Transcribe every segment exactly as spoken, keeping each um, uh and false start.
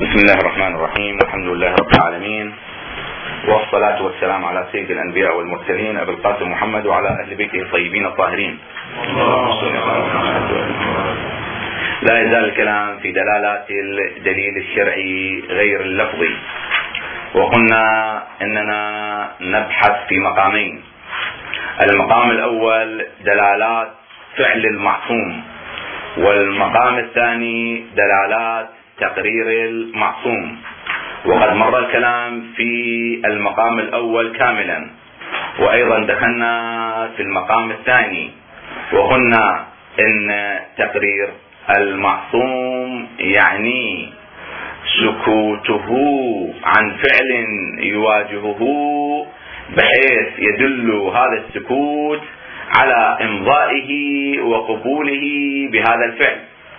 بسم الله الرحمن الرحيم، والحمد لله رب العالمين، والصلاة والسلام على سيد الأنبياء والمرسلين أبي القاسم محمد وعلى أهل بيته الطيبين الطاهرين. لا يزال الكلام في دلالات الدليل الشرعي غير اللفظي، وقلنا إننا نبحث في مقامين. المقام الأول دلالات فعل المعصوم، والمقام الثاني دلالات تقرير المعصوم. وقد مر الكلام في المقام الأول كاملا، وأيضا دخلنا في المقام الثاني وقلنا إن تقرير المعصوم يعني سكوته عن فعل يواجهه بحيث يدل هذا السكوت على إمضائه وقبوله بهذا الفعل.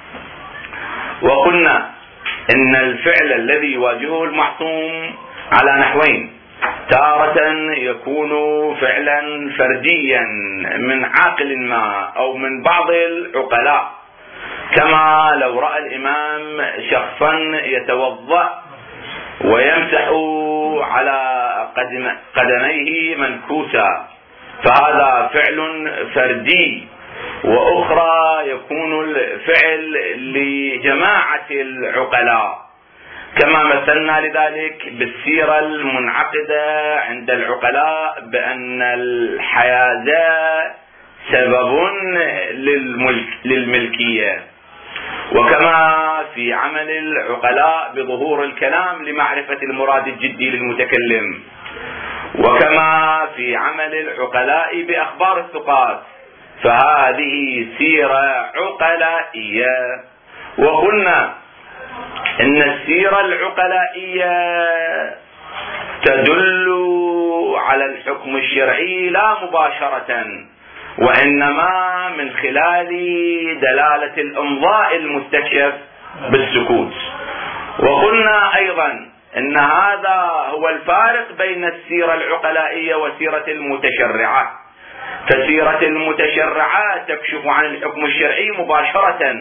وقلنا إن الفعل الذي يواجهه المعصوم على نحوين: تارة يكون فعلا فرديا من عاقل ما أو من بعض العقلاء، كما لو رأى الإمام شخصا يتوضأ ويمسح على قدم قدميه منكوسا، فهذا فعل فردي. وأخرى يكون الفعل لجماعة العقلاء، كما مثلنا لذلك بالسيرة المنعقدة عند العقلاء بأن الحيازة سبب للملك للملكية، وكما في عمل العقلاء بظهور الكلام لمعرفة المراد الجدي للمتكلم، وكما في عمل العقلاء بأخبار الثقات، فهذه سيرة عقلائية. وقلنا إن السيرة العقلائية تدل على الحكم الشرعي لا مباشرة، وإنما من خلال دلالة الإمضاء المستكشف بالسكوت. وقلنا أيضا إن هذا هو الفارق بين السيرة العقلائية وسيرة المتشرعة. فسيرة المتشرعة تكشف عن الحكم الشرعي مباشرة،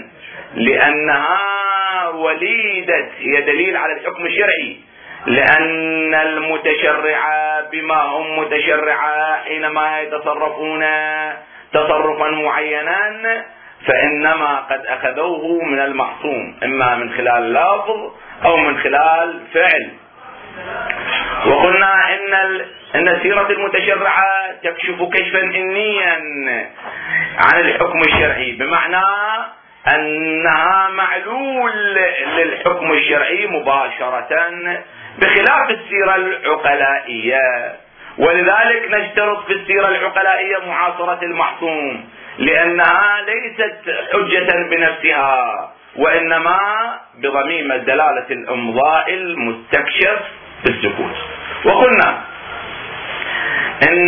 لأنها وليدة، هي دليل على الحكم الشرعي، لأن المتشرعة بما هم متشرعة حينما يتصرفون تصرفا معينا فإنما قد أخذوه من المعصوم، إما من خلال لفظ أو من خلال فعل. وقلنا إن ال... إن سيرة المتشرعة تكشف كشفا إنيا عن الحكم الشرعي، بمعنى أنها معلول للحكم الشرعي مباشرة، بخلاف السيرة العقلائية. ولذلك نشترط في السيرة العقلائية معاصرة المعصوم، لأنها ليست حجة بنفسها، وإنما بضميمة دلالة الإمضاء المستكشف بالسكوت. وقلنا إن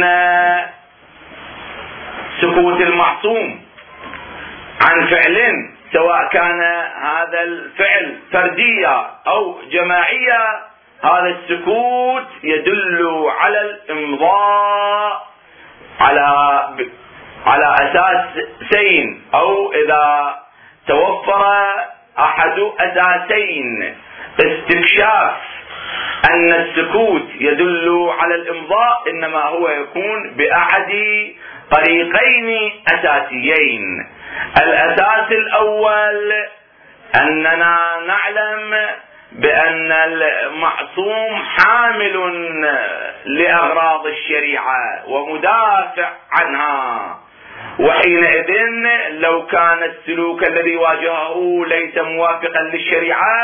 سكوت المعصوم عن فعل، سواء كان هذا الفعل فردية أو جماعية، هذا السكوت يدل على الإمضاء على على أساسين، أو إذا توفر أحد أساسين: استكشاف أن السكوت يدل على الإمضاء، إنما هو يكون بأحد طريقين أساسيين. الأساس الأول أننا نعلم بأن المعصوم حامل لأغراض الشريعة ومدافع عنها، وحينئذ لو كان السلوك الذي واجهه ليس موافقا للشريعة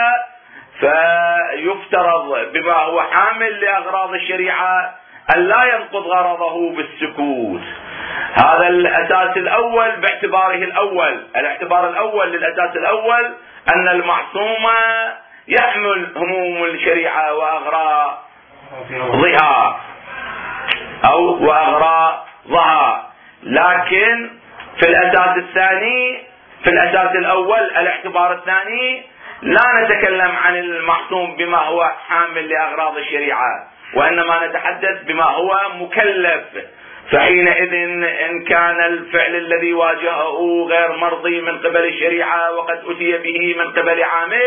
فيفترض بما هو حامل لأغراض الشريعة أن لا ينقض غرضه بالسكوت. هذا الأساس الأول باعتباره الأول. الاعتبار الأول للأساس الأول أن المعصوم يحمل هموم الشريعة وأغراضها أو وأغراضها، لكن في الأساس الثاني في الأساس الأول الاعتبار الثاني لا نتكلم عن المعصوم بما هو حامل لأغراض الشريعة، وإنما نتحدث بما هو مكلف. فحينئذ إن كان الفعل الذي واجهه غير مرضي من قبل الشريعة وقد أتي به من قبل عامل،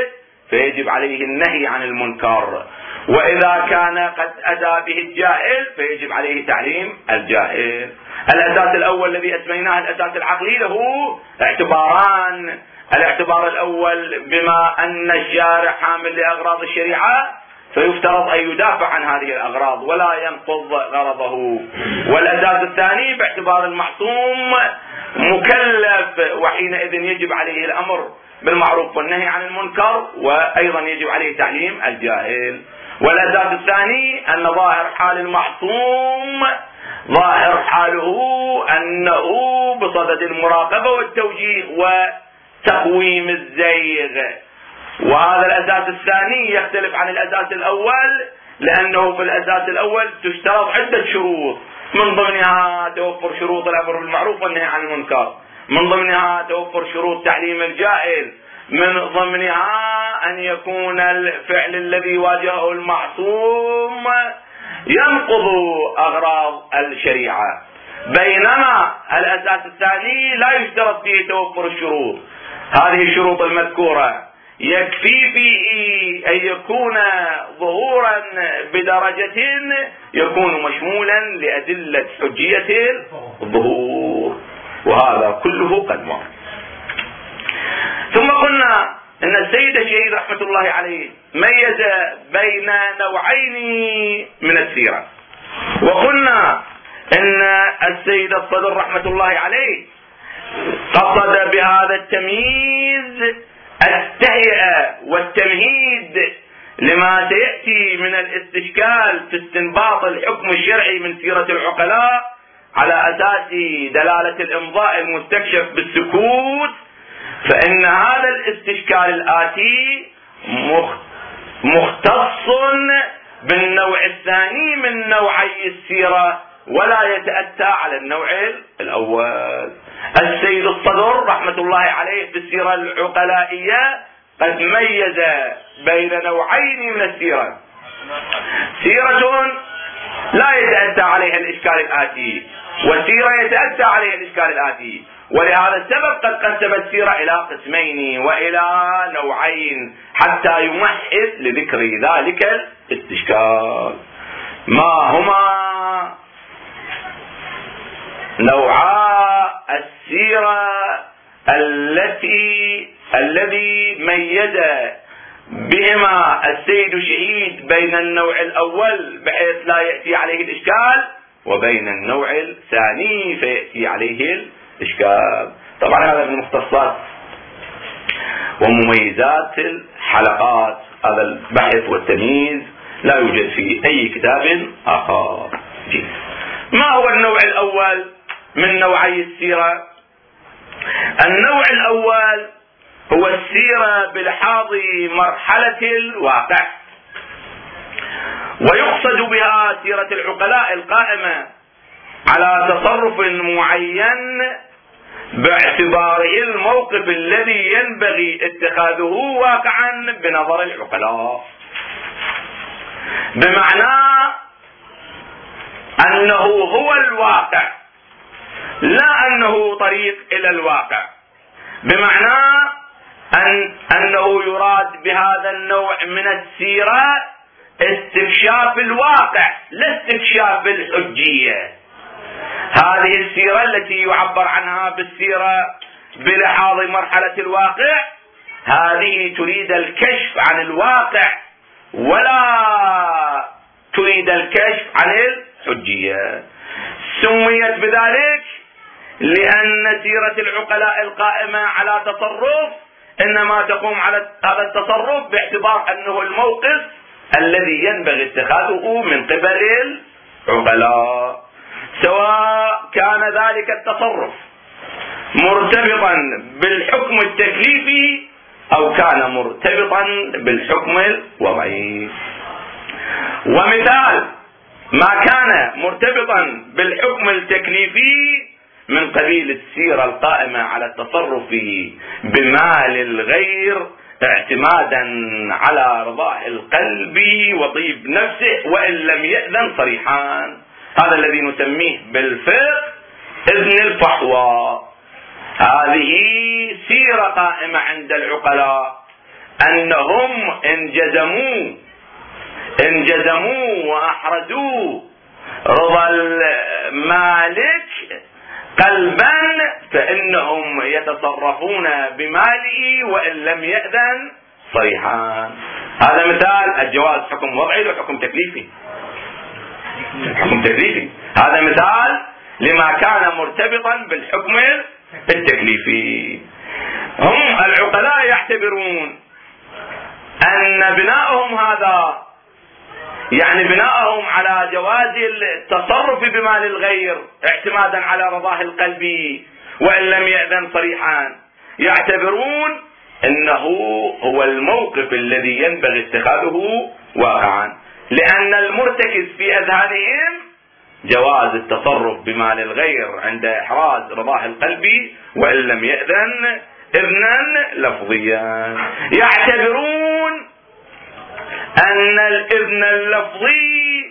فيجب عليه النهي عن المنكر، وإذا كان قد أتى به الجاهل فيجب عليه تعليم الجاهل. الأساس الأول الذي أسميناه الأساس العقلي له اعتباران. الاعتبار الأول بما أن الشارع حامل لأغراض الشريعة فيفترض أن يدافع عن هذه الأغراض ولا ينقض غرضه. والأساس الثاني باعتبار المعصوم مكلف، وحينئذ يجب عليه الأمر بالمعروف والنهي عن المنكر، وأيضا يجب عليه تعليم الجاهل. والأساس الثاني أن ظاهر حال المعصوم ظاهر حاله أنه بصدد المراقبة والتوجيه وتقويم الزيغ، وهذا الأساس الثاني يختلف عن الأساس الأول، لأنه في الأساس الأول تشترط عدة شروط، من ضمنها توفر شروط الأمر بالمعروف والنهي عن المنكر، من ضمنها توفر شروط تعليم الجاهل، من ضمنها أن يكون الفعل الذي واجهه المعصوم ينقض أغراض الشريعة. بينما الأساس الثاني لا يشترط فيه توفر الشروط، هذه الشروط المذكورة يكفي فيه أن يكون ظهورا بدرجة يكون مشمولا لأدلة حجية الظهور، وهذا كله قد مر. ثم قلنا ان السيد الشهيد رحمة الله عليه ميز بين نوعين من السيرة، وقلنا ان السيد الصدر رحمة الله عليه قصد بهذا التمييز التهيئة والتمهيد لما سيأتي من الاستشكال في استنباط الحكم الشرعي من سيرة العقلاء على أساس دلالة الإمضاء المستكشف بالسكوت. فإن هذا الاستشكال الآتي مختص بالنوع الثاني من نوعي السيرة ولا يتأتى على النوع الأول. السيد الصدر رحمة الله عليه في السيرة العقلائية قد ميز بين نوعين من السيرة: سيرة لا يتأتى عليها الإشكال الآتي، وسيرة يتأتى عليها الإشكال الآتي. ولهذا السبب قد قسم السيرة إلى قسمين وإلى نوعين حتى يمهد لذكر ذلك الاستشكال. ما هما نوعا السيرة التي الذي ميز بهما السيد الشهيد بين النوع الأول بحيث لا يأتي عليه الإشكال وبين النوع الثاني فيأتي عليه الإشكال؟ طبعا هذا من مختصات ومميزات الحلقات، هذا البحث والتمييز لا يوجد في أي كتاب آخر. ما هو النوع الأول من نوعي السيرة؟ النوع الأول هو السيرة بلحاظ مرحلة الواقع، ويقصد بها سيرة العقلاء القائمة على تصرف معين باعتباره الموقف الذي ينبغي اتخاذه واقعا بنظر العقلاء، بمعنى أنه هو الواقع لا أنه طريق إلى الواقع، بمعنى أن أنه يراد بهذا النوع من السيرة استكشاف الواقع لا استكشاف الحجية. هذه السيرة التي يعبر عنها بالسيرة بلحاظ مرحلة الواقع هذه تريد الكشف عن الواقع ولا تريد الكشف عن الحجية. سميت بذلك لأن سيرة العقلاء القائمة على تصرف إنما تقوم على هذا التصرف باعتبار أنه الموقف الذي ينبغي اتخاذه من قبل العقلاء، سواء كان ذلك التصرف مرتبطا بالحكم التكليفي أو كان مرتبطا بالحكم الوضعي. ومثال ما كان مرتبطا بالحكم التكليفي من قبيل السيرة القائمة على التصرف بمال الغير اعتمادا على رضاء القلب وطيب نفسه وإن لم يأذن صريحا، هذا الذي نسميه بالفقه إذن الفحوى. هذه سيرة قائمة عند العقلاء أنهم انجزموا انجزموا وأحرزوا رضا المالك قلبا فإنهم يتصرفون بماله وإن لم يأذن صريحا. هذا مثال الجواز حكم وضعي وحكم تكليفي. حكم تكليفي هذا مثال لما كان مرتبطا بالحكم التكليفي. هم العقلاء يعتبرون أن بناءهم هذا يعني بناءهم على جواز التصرف بمال الغير اعتمادا على رضاه القلبي وإن لم يأذن صريحا، يعتبرون أنه هو الموقف الذي ينبغي اتخاذه واقعا، لأن المرتكز في أذهانهم جواز التصرف بمال الغير عند إحراز رضاه القلبي وإن لم يأذن إذنا لفظيا. يعتبرون أن الإذن اللفظي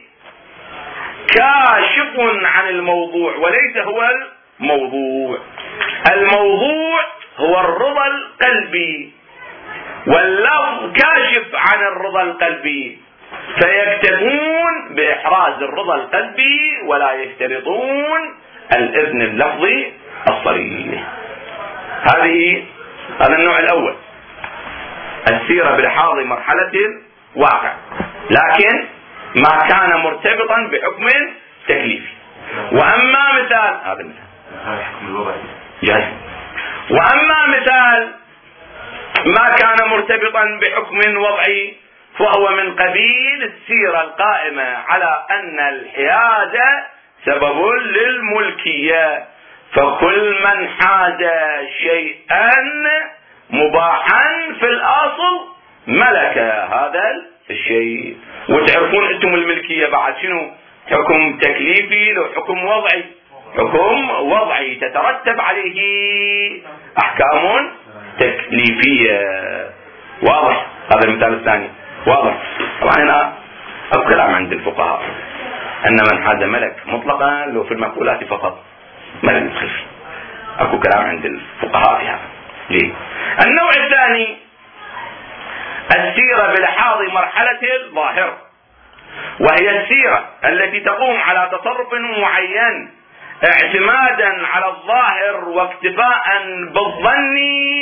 كاشف عن الموضوع وليس هو الموضوع. الموضوع هو الرضا القلبي واللفظ كاشف عن الرضا القلبي، فيكتفون بإحراز الرضا القلبي ولا يشترطون الإذن اللفظي الصريح. هذه هذا النوع الأول، السيرة بلحاظ مرحلة الواقع لكن ما كان مرتبطا بحكم تكليفي. وأما مثال هذا مثال جاي. وأما مثال ما كان مرتبطا بحكم وضعي فهو من قبيل السيرة القائمة على أن الحيازة سبب للملكية، فكل من حاز شيئا مباحا في الأصل ملك هذا الشيء. وتعرفون أنتم الملكية بعد شنو؟ حكم تكليفي لو حكم وضعي. حكم وضعي تترتب عليه أحكام تكليفية. واضح؟ هذا المثال الثاني واضح. طبعا هنا أو كلام عند الفقهاء أن من حاز ملك مطلقا لو في المقولات فقط ما يدخل فيه. أكو كلام عند الفقهاء في هذا. ليه؟ النوع الثاني السيرة بلحاظ مرحلة الظاهر، وهي السيرة التي تقوم على تصرف معين اعتمادا على الظاهر واكتفاء بالظن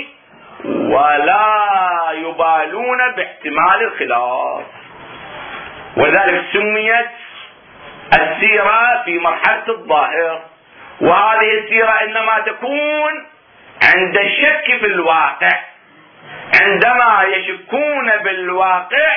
ولا يبالون باحتمال الخلاف، وذلك سميت السيرة في مرحلة الظاهر. وهذه السيرة إنما تكون عند الشك في الواقع، عندما يشكون بالواقع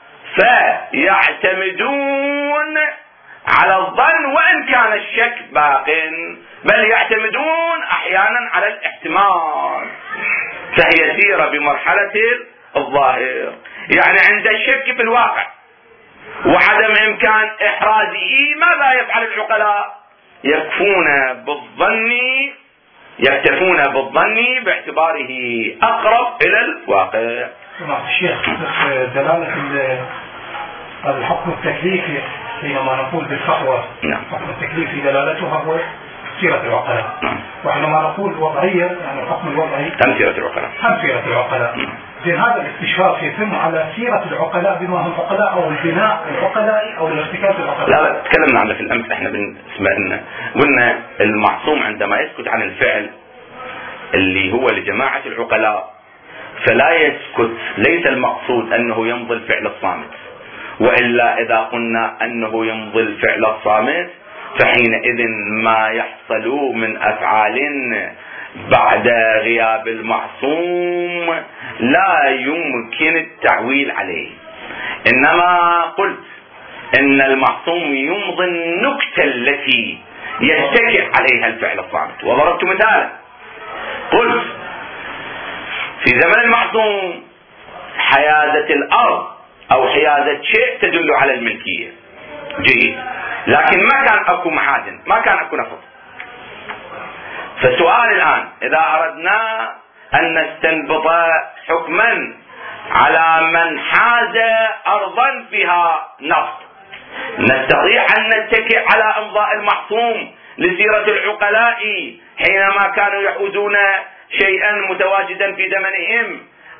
فيعتمدون على الظن وإن كان الشك باق، بل يعتمدون أحيانا على الاحتمال، فهي سيرة بمرحلة الظاهر. يعني عند الشك في الواقع وعدم إمكان إحرازه ماذا يفعل العقلاء؟ يكفون بالظن يكتفون بالظن باعتباره أقرب إلى الواقع. الشيخ دلالة الحكم التكليفي حينما نقول بالفتوى الحكم التكليفي دلالتها هو سيرة العقلاء، وحينما نقول وضعية يعني الحكم الوضعي هم سيرة العقلاء هم سيرة العقلاء. زين هذا الاستشراف يتم على سيرة العقلاء بما هم عقلاء أو البناء العقلاء أو الارتكاز العقلاء. لا لا تكلمنا عنه في الأمس. احنا بالنسبة قلنا المعصوم عندما يسكت عن الفعل اللي هو لجماعة العقلاء فلا يسكت، ليس المقصود أنه يمضي الفعل الصامت، وإلا إذا قلنا أنه يمضي الفعل الصامت فحينئذ ما يحصل من أفعال بعد غياب المعصوم لا يمكن التعويل عليه. إنما قلت إن المعصوم يمضي النكتة التي يتكئ عليها الفعل الصامت. وضربت مثالا قلت في زمن المعصوم حيازة الأرض أو حيازة شيء تدل على الملكية، جيد، لكن ما كان أكو محاذن، ما كان أكو نفط. فالسؤال الآن إذا أردنا أن نستنبط حكما على من حاز أرضا فيها نفط نستطيع أن نتكئ على إمضاء المعصوم لسيرة العقلاء حينما كانوا يحوزون شيئا متواجدا في زمنهم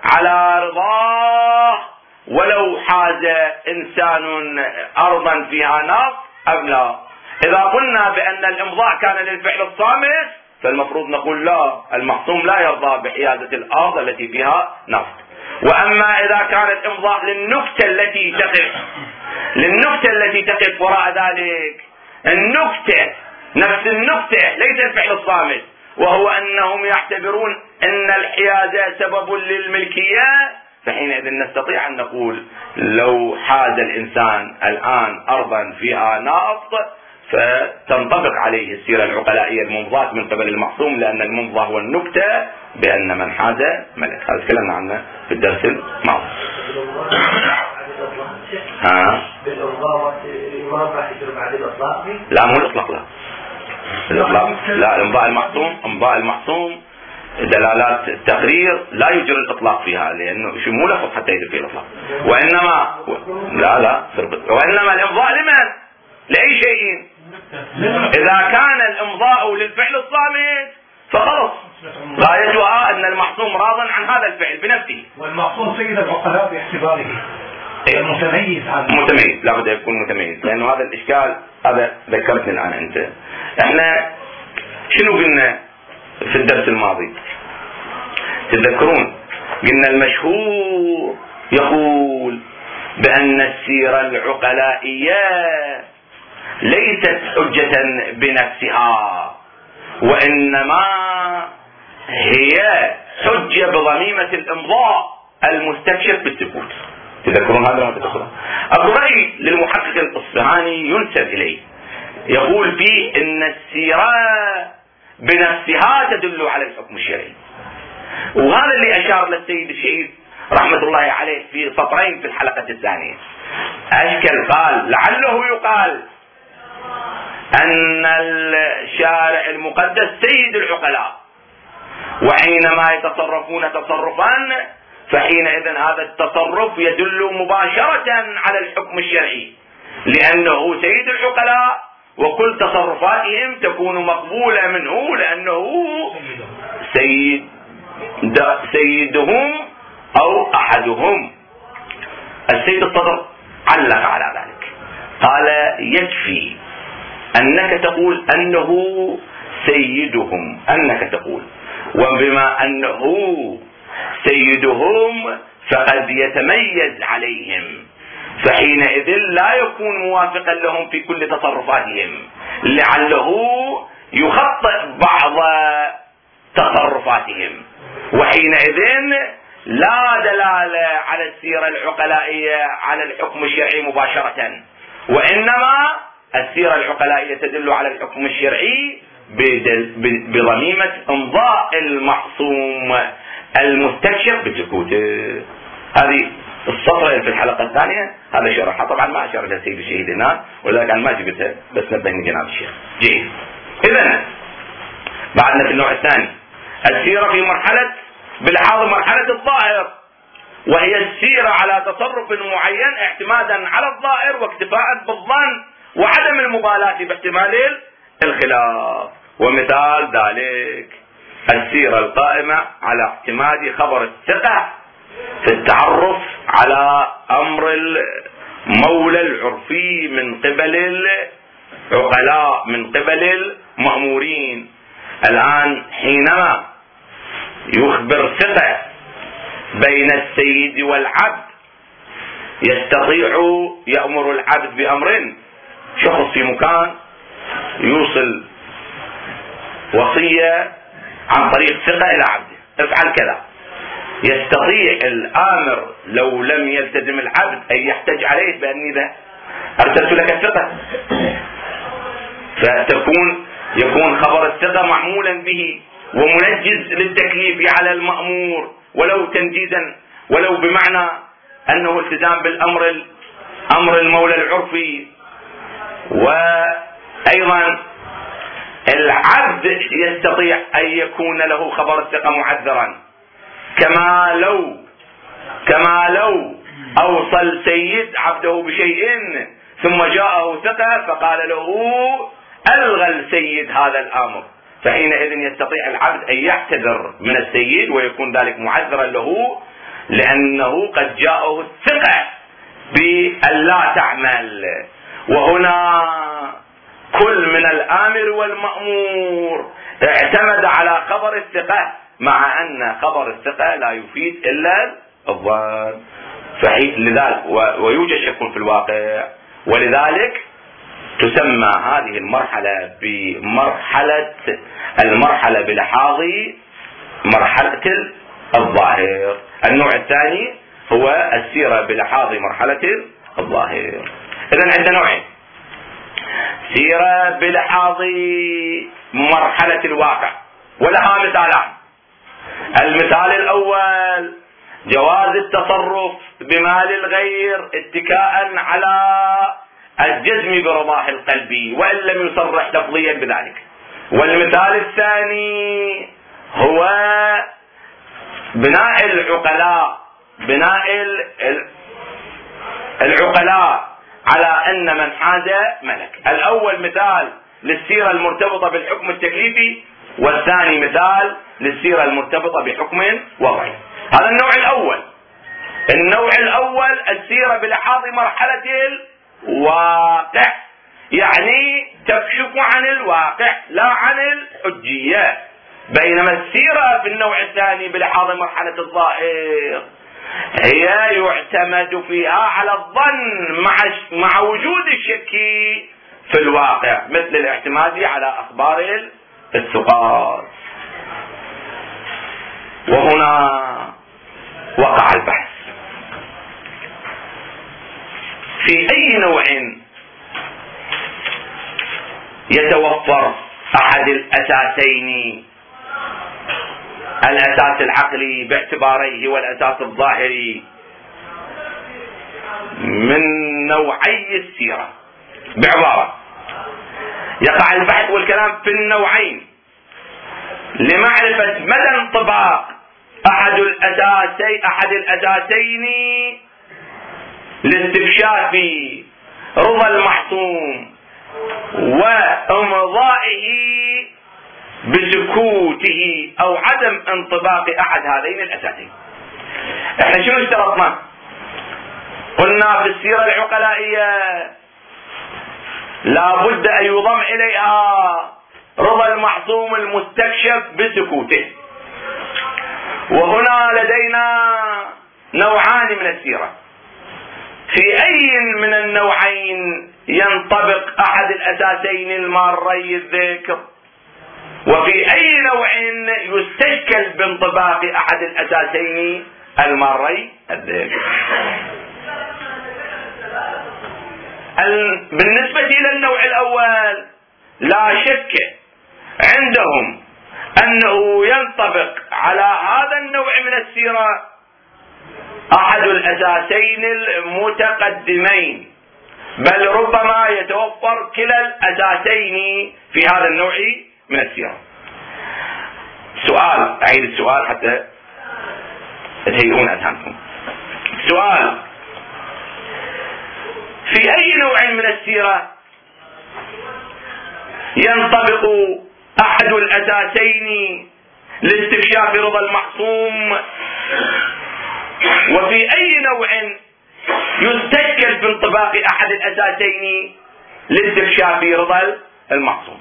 على رضاه ولو حاز إنسان أرضا فيها نفط أم لا. إذا قلنا بأن الإمضاء كان للفعل الصامت فالمفروض نقول لا، المخصوم لا يرضى بحيازة الأرض التي فيها نفط. وأما إذا كان الإمضاء للنكتة التي تقف للنكتة التي تقف وراء ذلك، النكتة نفس النكتة ليس الفعل الصامت، وهو أنهم يعتبرون أن الحيازة سبب للملكية، فحينئذ نستطيع أن نقول لو حاز الإنسان الآن أرضا فيها نفط فتنطبق عليه السيرة العقلائية الممضاة من قبل المخصوم، لأن الممضى هو النكتة بأن من حاز ملك. هذا تكلمنا عنه في الدرس الماضي. ها؟ لا مو الإطلاق، لا الإطلاق لا. الإمضاء المحصوم إمضاء المحصوم دلالات التقرير لا يجري الإطلاق فيها، لأنه شو مو لفظ حتى يجري فيه الإطلاق. وإنما لا لا وإنما الإمضاء لمن؟ لأي شيء. إذا كان الإمضاء للفعل الصامت فخلص غايتها أن المحصوم راض عن هذا الفعل بنفسه. والمحصوم سيد العقلاء باعتباره متميز عنه. متميز لابد يكون متميز، لأنه هذا الإشكال هذا ذكرتني الآن أنت. إحنا شنو قلنا في الدرس الماضي؟ تذكرون قلنا المشهور يقول بأن السيرة العقلائية ليست حجة بنفسها، وإنما هي حجة بضميمة الإمضاء المستكشف بالسكوت. تذكرون هذا؟ ما تذكرون؟ أبو رأي للمحقق الإصفهاني ينسب إليه يقول فيه إن السيرة بنفسها تدل على الحكم الشرعي، وهذا اللي أشار للسيد الشهيد رحمة الله عليه في سطرين في الحلقة الثانية. أشكل قال لعله يقال أن الشارع المقدس سيد العقلاء، وحينما يتصرفون تصرفا فحينئذ هذا التصرف يدل مباشرة على الحكم الشرعي، لأنه سيد العقلاء وكل تصرفاتهم تكون مقبولة منه لأنه سيد سيدهم أو أحدهم. السيد الصدر علق على ذلك قال يكفي أنك تقول أنه سيدهم، أنك تقول وبما أنه سيدهم فقد يتميز عليهم، فحينئذ لا يكون موافقا لهم في كل تصرفاتهم، لعله يخطئ بعض تصرفاتهم، وحينئذ لا دلالة على السيرة العقلائية على الحكم الشرعي مباشرة، وإنما السيرة العقلائية تدل على الحكم الشرعي بضميمة امضاء المعصوم المستكشف بسكوته. هذه السطر في الحلقة الثانية هذا شرحها، طبعا ما أشار إلى السيد الشهيد هنا ولذلك أنا ما جبتها بس نبهني جناب الشيخ. جيد. إذن بعدنا في النوع الثاني السيرة في مرحلة بالحاضر مرحلة الظاهر، وهي السيرة على تصرف معين اعتمادا على الظاهر واكتفاء بالظن وعدم المبالاة باحتمال الخلاف. ومثال ذلك السيرة القائمة على اعتماد خبر الثقة في التعرف على أمر المولى العرفي من قبل العقلاء من قبل المأمورين. الآن حينما يخبر ثقة بين السيد والعبد يستطيع يأمر العبد بأمر، شخص في مكان يوصل وصية عن طريق ثقة إلى عبده افعل كذا، يستطيع الآمر لو لم يلتزم العبد أن يحتج عليه بأني ذا أرسلت لك الثقة، فتكون يكون خبر الثقة معمولا به ومنجز للتكليف على المأمور ولو تنجيزا ولو بمعنى أنه التزام بالأمر أمر المولى العرفي. وأيضا العبد يستطيع أن يكون له خبر الثقة معذرا، كما لو كما لو أوصل سيد عبده بشيء ثم جاءه ثقة فقال له ألغى السيد هذا الأمر، فحينئذ يستطيع العبد أن يعتذر من السيد ويكون ذلك معذرا له لأنه قد جاءه الثقة بأن لا تعمل. وهنا كل من الآمر والمأمور اعتمد على خبر الثقة، مع أن خبر الثقة لا يفيد إلا الظن، لذلك ويوجد شك في الواقع، ولذلك تسمى هذه المرحلة بمرحلة المرحلة بلحاظ مرحلة الظاهر. النوع الثاني هو السيرة بلحاظ مرحلة الظاهر. إذن عندنا نوعين: سيرة بلحاظ مرحلة الواقع، ولها مثالان. المثال الأول جواز التصرف بمال الغير اتكاء على الجزم برضاه القلب وإن لم يصرح لفظيا بذلك. والمثال الثاني هو بناء العقلاء بناء العقلاء على أن من حاز ملك. الأول مثال للسيرة المرتبطة بالحكم التكليفي، والثاني مثال للسيرة المرتبطة بحكم وضعي. هذا النوع الأول. النوع الأول السيرة بلحاظ مرحلة الواقع، يعني تكشف عن الواقع لا عن الحجية. بينما السيرة في النوع الثاني بلحاظ مرحلة الظاهر هي يعتمد فيها على الظن مع مع وجود الشك في الواقع، مثل الاعتماد على أخبار الثقات. وهنا وقع البحث في أي نوع يتوفر أحد الأساسين، الأساس العقلي باعتباريه والأساس الظاهري، من نوعي السيرة. بعبارة، يقع البحث والكلام في النوعين لمعرفة مدى انطباق أحد الأساسين أحد الأساسين لاستكشاف رضا المحصوم وإمضائه بسكوته أو عدم انطباق أحد هذين الأساسين. احنا شنو اشترطنا؟ قلنا في السيرة العقلائية لا بد أن يضم إليها رضا المحصوم المستكشف بسكوته. وهنا لدينا نوعان من السيرة، في أي من النوعين ينطبق أحد الأساسين الماري الذكر، وفي أي نوع يستشكل بانطباق أحد الأساسين الماري الذكر. بالنسبة إلى النوع الأول لا شك عندهم أنه ينطبق على هذا النوع من السيرة أحد الأساسين المتقدمين، بل ربما يتوفر كلا الأساسين في هذا النوع من السيرة. سؤال، أعيد السؤال حتى تهيئون أذهانكم. سؤال: في أي نوع من السيرة ينطبق أحد الأساسين لاستكشاف رضا المحصوم، وفي أي نوع يستشكل بانطباق أحد الأساسين لاستكشاف رضا المحصوم؟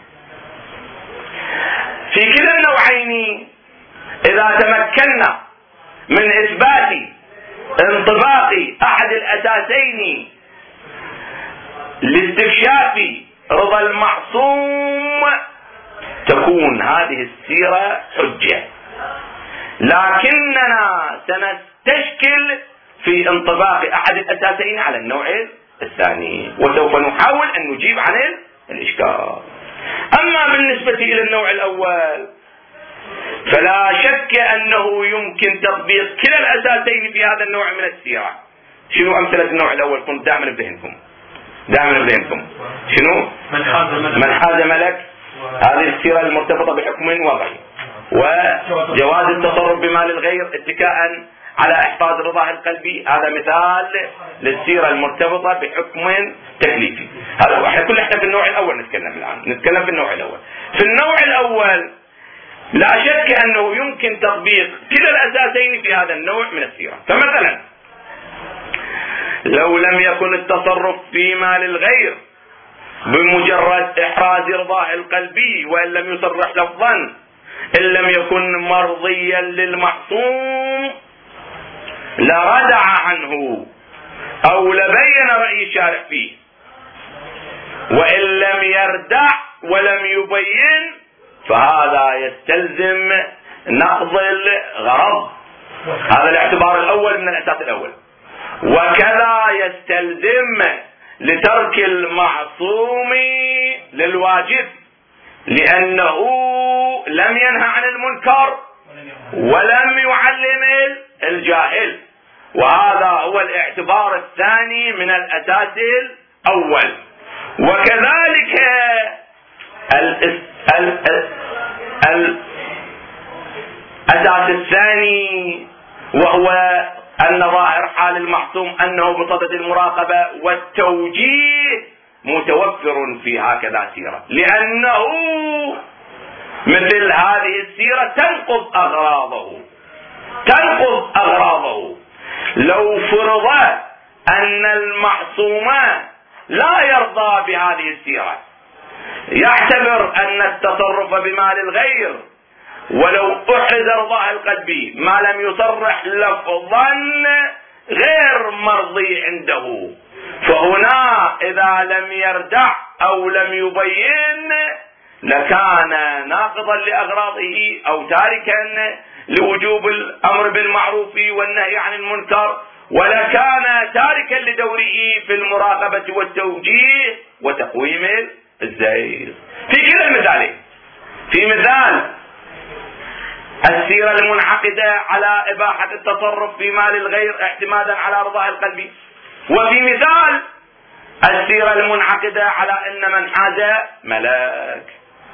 في كلا النوعين إذا تمكنا من إثبات انطباق أحد الأساسين لاستكشاف رضا المعصوم تكون هذه السيرة حجة، لكننا سنستشكل في انطباق أحد الأساسين على النوع الثاني، وسوف نحاول أن نجيب عن الإشكال. أما بالنسبة إلى النوع الأول فلا شك أنه يمكن تطبيق كلا الأساسين في هذا النوع من السيرة. شنو أمثلة النوع الأول؟ كنت دائما بذهنكم دائما بذهنكم شنو؟ من حاز ملك، هذه السيرة المرتبطة بحكم وضعي، وجواز التصرف بمال الغير اتكاء على احفاظ رضاه القلبي، هذا مثال للسيرة المرتبطة بحكم تكليفي. هذا احنا كل احنا في النوع الاول نتكلم الان، نتكلم في النوع الاول. في النوع الاول لا شك أنه يمكن تطبيق كلا الأساسين في هذا النوع من السيرة. فمثلا لو لم يكن التصرف في مال الغير بمجرد إحراز رضاه القلبي وإن لم يصرح لفظا، إن لم يكن مرضيا للمعصوم لردع عنه أو لبين رأي الشارع فيه، وإن لم يردع ولم يبين فهذا يستلزم نقض الغرض. هذا الاعتبار الأول من الأساس الأول. وكذا يستلزم لترك المعصوم للواجب، لأنه لم ينهى عن المنكر ولم يعلم الجاهل، وهذا هو الاعتبار الثاني من الأساس الأول. وكذلك الأساس الثاني وهو أن ظاهر حال المعصوم أنه بصدد المراقبة والتوجيه متوفر في هكذا سيرة، لأنه مثل هذه السيرة تنقض أغراضه تنقض أغراضه. لو فرض أن المعصوم لا يرضى بهذه السيرة، يعتبر أن التصرف بمال الغير ولو أحرز رضاه القلبي ما لم يصرح لفظا غير مرضي عنده، فهنا إذا لم يردع أو لم يبين لكان ناقضا لأغراضه أو تاركا لوجوب الأمر بالمعروف والنهي عن المنكر، ولكان تاركا لدوره في المراقبة والتوجيه وتقويم الزير. في كلا المثالين، في مثال السيرة المنعقدة على إباحة التصرف في مال الغير اعتمادا على رضاه القلبي، وفي مثال السيرة المنعقدة على أن من حاز ملاك.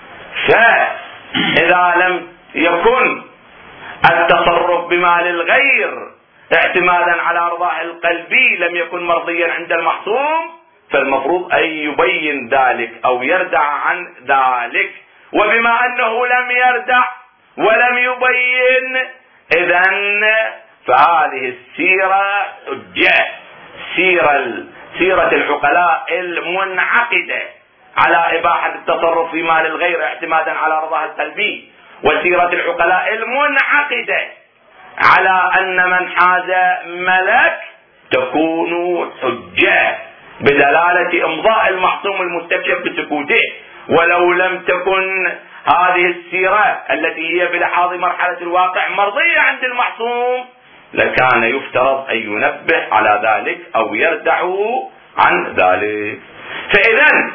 فإذا لم يكن التصرف بمال الغير اعتمادا على رضاه القلبي لم يكن مرضيا عند المعصوم، فالمفروض أن يبين ذلك أو يردع عن ذلك. وبما أنه لم يردع ولم يبين، إذن فهذه السيرة حجة، سيرة سيرة العقلاء المنعقدة على إباحة التصرف في مال الغير اعتمادا على رضاه القلبي، وسيرة العقلاء المنعقدة على أن من حاز ملك تكون حجة بدلالة إمضاء المعصوم المستكشف بسكوته. ولو لم تكن هذه السيرة التي هي بلحاظ مرحلة الواقع مرضية عند المعصوم لكان يفترض أن ينبه على ذلك أو يردع عن ذلك. فإذا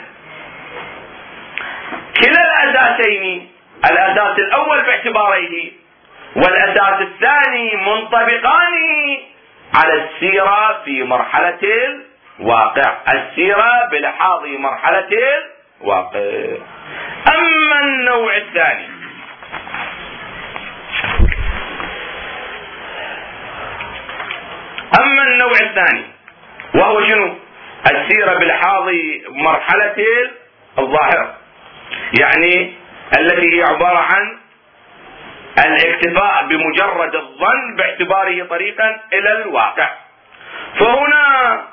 كلا الأساسين، الأساس الأول باعتباريه والأساس الثاني منطبقان على السيرة في مرحلة الواقع، السيرة بلحاظ مرحلة الواقع. أما النوع الثاني أما النوع الثاني وهو شنو؟ السيرة بلحاظ مرحلة الظاهرة، يعني التي هي عبارة عن الاكتفاء بمجرد الظن باعتباره طريقا إلى الواقع. فهنا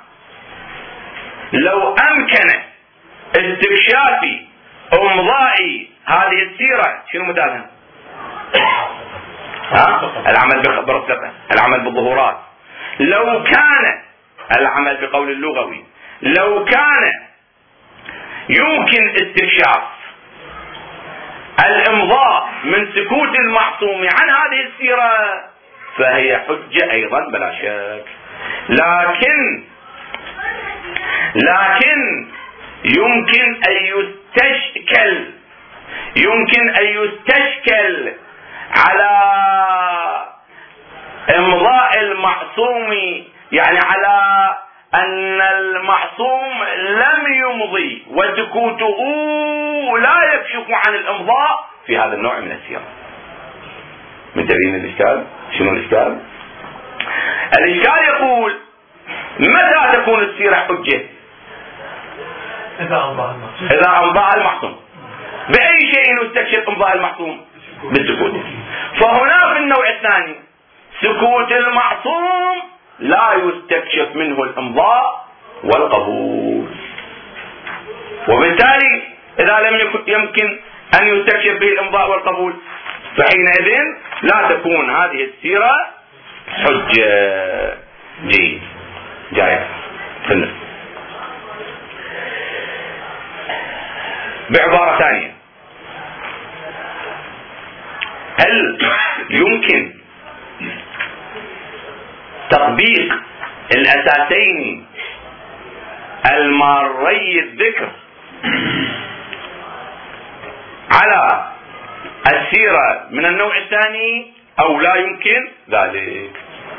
لو أمكن استكشاف امضاء هذه السيرة شنو مثالها؟ ها؟ العمل بالرصدة، العمل بالظهورات. لو كان العمل بقول اللغوي لو كان يمكن استكشاف الامضاء من سكوت المعصوم عن هذه السيرة فهي حجة ايضا بلا شك. لكن لكن يمكن ان يستشكل يمكن ان يستشكل على امضاء المعصوم، يعني على ان المعصوم لم يمضي وسكوته لا يكشف عن الامضاء في هذا النوع من السيرة. متابعين الاشكال؟ شنو الاشكال؟ الاشكال يقول متى تكون السيرة حجة؟ إذا أمضاء المعصوم. إذا أمضاء المعصوم. بأي شيء يستكشف أمضاء المعصوم؟ بالسكوت. فهنا في النوع الثاني سكوت المعصوم لا يستكشف منه الإمضاء والقبول، وبالتالي إذا لم يمكن أن يستكشف به الإمضاء والقبول فحينئذ لا تكون هذه السيرة حجة. جيد. جاي فلن. بعبارة ثانية، هل يمكن تطبيق الأساسين الماري الذكر على السيرة من النوع الثاني أو لا يمكن ذلك؟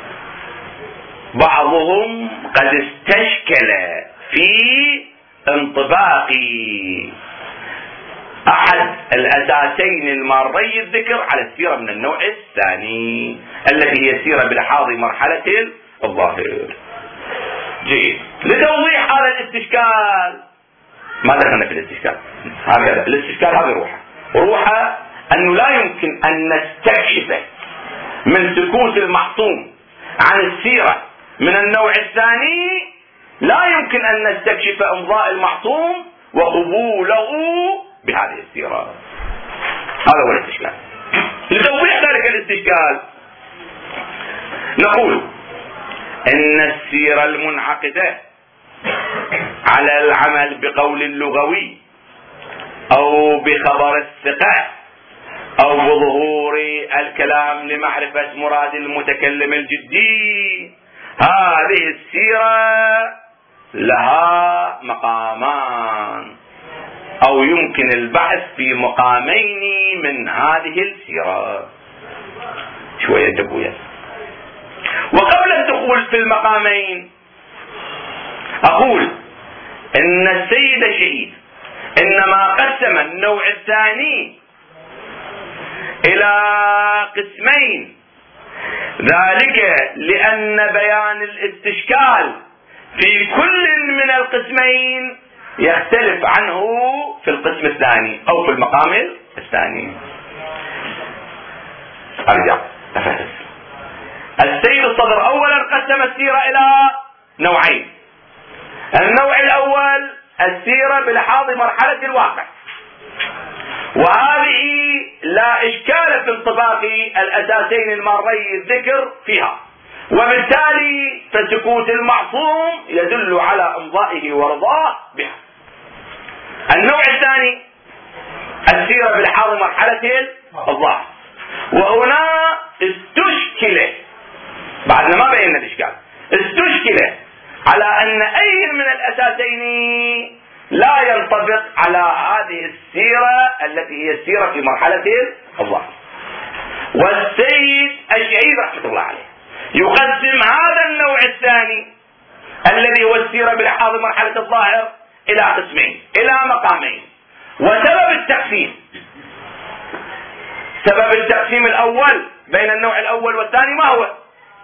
بعضهم قد استشكل في انطباق أحد الأساسين الماري الذكر على السيرة من النوع الثاني التي هي السيرة بلحاظ مرحلة الظاهر. جيد. لتوضيح هذا الاستشكال ما دخلنا في الاستشكال هكذا، الاستشكال هذه روحه روحه أنه لا يمكن أن نستكشف من سكوت المعصوم عن السيرة من النوع الثاني، لا يمكن أن نستكشف إمضاء المعصوم وقبوله بهذه السيرة. هذا هو الاستشكال. لتوضيح ذلك الاستشكال نقول إن السيرة المنعقدة على العمل بقول اللغوي أو بخبر الثقة أو بظهور الكلام لمعرفة مراد المتكلم الجدي، هذه السيرة لها مقامان أو يمكن البحث في مقامين من هذه السيرة. شوية دبوية. وقبل الدخول في المقامين أقول إن السيد الشهيد إنما قسم النوع الثاني إلى قسمين، ذلك لأن بيان الاستشكال في كل من القسمين يختلف عنه في القسم الثاني أو في المقام الثاني. أرجع أفهم. السيد الصدر أولا قسم السيرة إلى نوعين. النوع الأول السيرة بلحاظ مرحلة الواقع، وهذه لا إشكال في انطباق الأساسين الماري الذكر فيها، وبالتالي فسكوت المعصوم يدل على إمضائه ورضاه بها. النوع الثاني السيرة بلحاظ مرحلة الظاهر، وهنا استشكل بعد ما بينا الإشكال استشكل على أن أي من الأساسين لا ينطبق على هذه السيرة التي هي السيرة في مرحلة الظاهر. والسيد الشهيد رحمة الله عليه يقسم هذا النوع الثاني الذي هو السيرة بلحاظ مرحلة الظاهر إلى قسمين، إلى مقامين. وسبب التقسيم سبب التقسيم الأول بين النوع الأول والثاني ما هو؟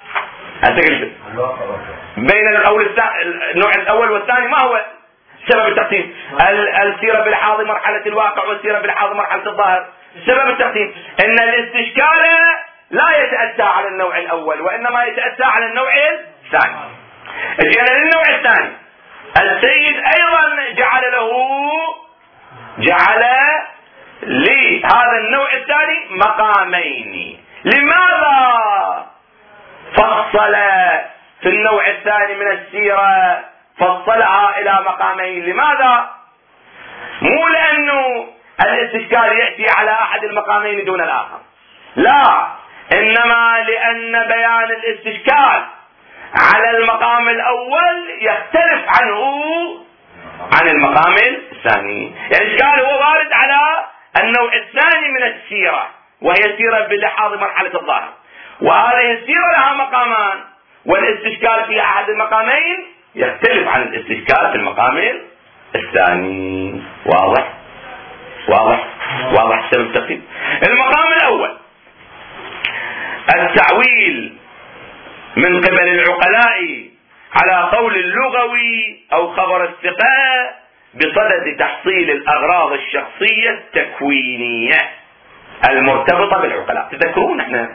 بين النوع الأول والثاني ما هو سبب التقسيم؟ السيرة بلحاظ مرحلة الواقع والسيرة بلحاظ مرحلة الظاهر. سبب التقسيم ان الاستشكال لا يتأتى على النوع الأول وإنما يتأتى على النوع الثاني. جعل للنوع الثاني السيد أيضا جعل له جعل لهذا النوع الثاني مقامين. لماذا فصل في النوع الثاني من السيرة فصلها إلى مقامين؟ لماذا؟ مو لأنه الاستشكال يأتي على أحد المقامين دون الآخر، لا، إنما لأن بيان الاستشكال على المقام الأول يختلف عنه عن المقام الثاني. يعني الإشكال هو وارد على النوع الثاني من السيرة وهي السيرة بلحاظ مرحلة الظاهر، وهذه السيرة لها مقامان، والاستشكال في أحد المقامين يختلف عن الاستشكال في المقام الثاني. واضح؟ واضح؟ واضح سبب التقسيم. المقام الأول التعويل من قبل العقلاء على قول اللغوي أو خبر الثقة بصدد تحصيل الأغراض الشخصية التكوينية. المرتبطة بالعقلاء. تذكرون احنا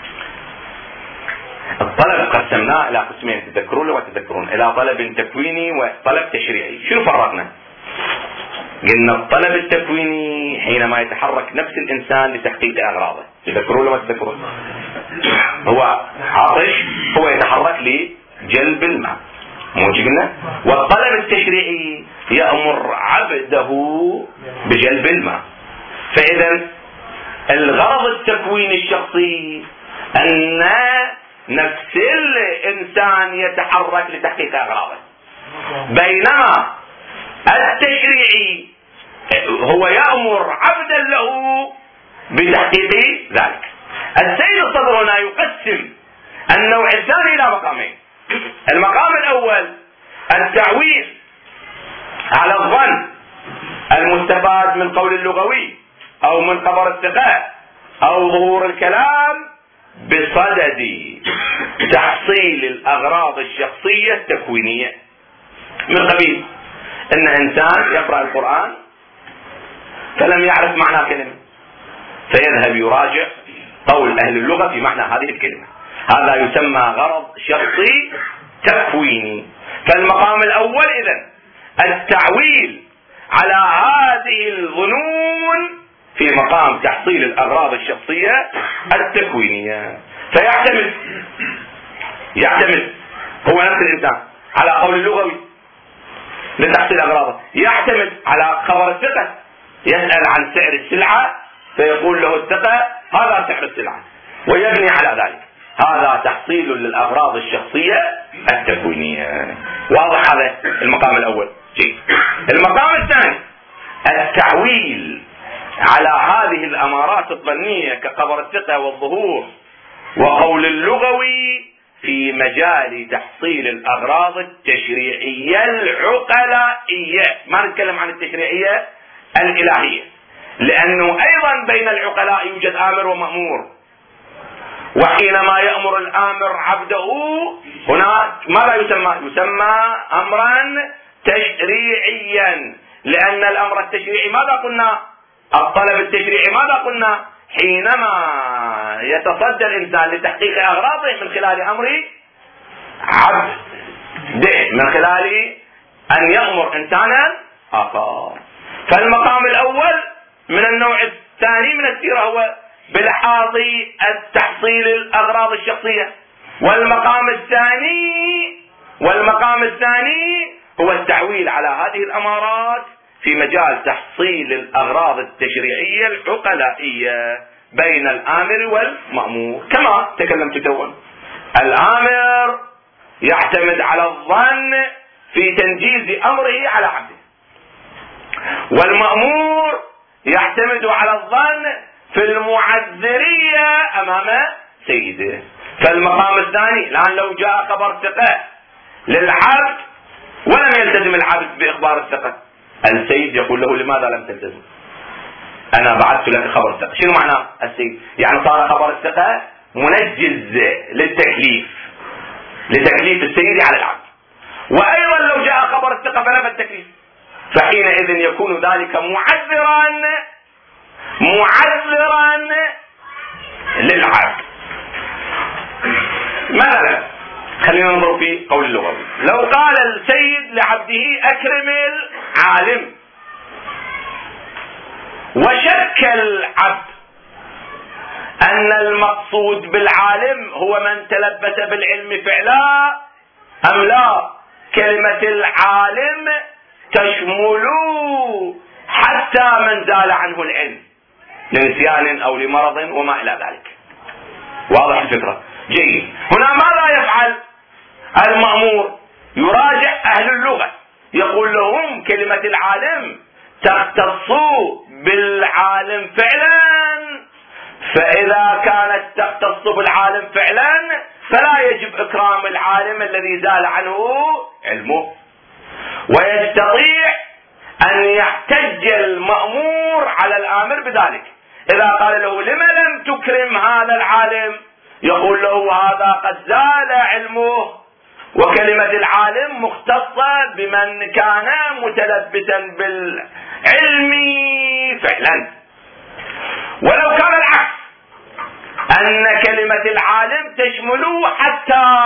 الطلب قسمناه الى قسمين، تذكرون لو تذكرون، الى طلب تكويني وطلب تشريعي. شنو فرقنا؟ قلنا الطلب التكويني حينما يتحرك نفس الانسان لتحقيق اغراضه، تذكرون لو تذكرون، هو عطش، هو يتحرك لجلب الماء، مو قلنا؟ والطلب التشريعي يأمر عبده بجلب الماء. فإذا الغرض التكويني الشخصي أن نفس الإنسان يتحرك لتحقيق أغراضه، بينما التشريعي هو يأمر عبدا له بتحقيق ذلك. السيد الصدر هنا يقسم النوع الثاني إلى مقامين. المقام الأول التعويل على الظن المستفاد من قول اللغوي أو من خبر الثقة أو ظهور الكلام بصدد تحصيل الأغراض الشخصية التكوينية، من قبيل أن إنسان يقرأ القرآن فلم يعرف معنى كلمة فيذهب يراجع قول أهل اللغة في معنى هذه الكلمة، هذا يسمى غرض شخصي تكويني. فالمقام الأول إذن التعويل على هذه الظنون في مقام تحصيل الأغراض الشخصية التكوينية. فيعتمد يعتمد هو نفس الإنسان على قول اللغوي لتحصيل أغراضه، يعتمد على خبر الثقة، يسأل عن سعر السلعة فيقول له الثقة هذا سعر السلعة ويبني على ذلك، هذا تحصيل للأغراض الشخصية التكوينية. واضح هذا المقام الأول؟ جيد. المقام الثاني التعويل على هذه الأمارات الظنية كخبر الثقة والظهور وقول اللغوي في مجال تحصيل الأغراض التشريعية العقلائية. ما نتكلم عن التشريعية الإلهية، لأنه أيضا بين العقلاء يوجد آمر ومأمور، وحينما يأمر الآمر عبده هنا ماذا يسمى؟ يسمى أمرا تشريعيا، لأن الأمر التشريعي ماذا قلنا؟ الطلب التشريعي ماذا قلنا؟ حينما يتصدى الإنسان لتحقيق أغراضه من خلال أمر عبده، من خلال أن يأمر إنسانا آخر. فالمقام الأول من النوع الثاني من السيرة هو بلحاظ التحصيل الأغراض الشخصية، والمقام الثاني والمقام الثاني هو التعويل على هذه الأمارات في مجال تحصيل الأغراض التشريعية العقلائية بين الآمر والمأمور. كما تكلمت توًا، الآمر يعتمد على الظن في تنجيز أمره على عبده، والمأمور يعتمد على الظن في المعذرية أمام سيده. فالمقام الثاني الآن لو جاء خبر ثقة للعبد ولم يلتزم العبد بإخبار الثقة، السيد يقول له لماذا لم تلتزم؟ أنا بعثت لك خبر الثقة. شنو معنى السيد؟ يعني صار خبر الثقة منجز للتكليف لتكليف السيد على العبد، وأيضا لو جاء خبر الثقة فنفى التكليف، فحينئذ يكون ذلك معذرا معذرا للعبد. مثلا خلينا ننظر في قول اللغوي، لو قال السيد لعبده أكرم العالم، وشك العبد أن المقصود بالعالم هو من تلبس بالعلم فعلا أم لا، كلمة العالم تشمل حتى من زال عنه العلم لنسيان أو لمرض وما إلى ذلك. واضح الفكرة؟ جيد. هنا ماذا يفعل المأمور؟ يراجع أهل اللغة، يقول لهم كلمة العالم تختص بالعالم فعلا، فإذا كانت تختص بالعالم فعلا فلا يجب إكرام العالم الذي زال عنه علمه، ويستطيع أن يحتج المأمور على الآمر بذلك. إذا قال له لم لم تكرم هذا العالم، يقول له هذا قد زال علمه، وكلمة العالم مختصة بمن كان متلبسا بالعلم فعلا. ولو كان العكس، أن كلمة العالم تشمل حتى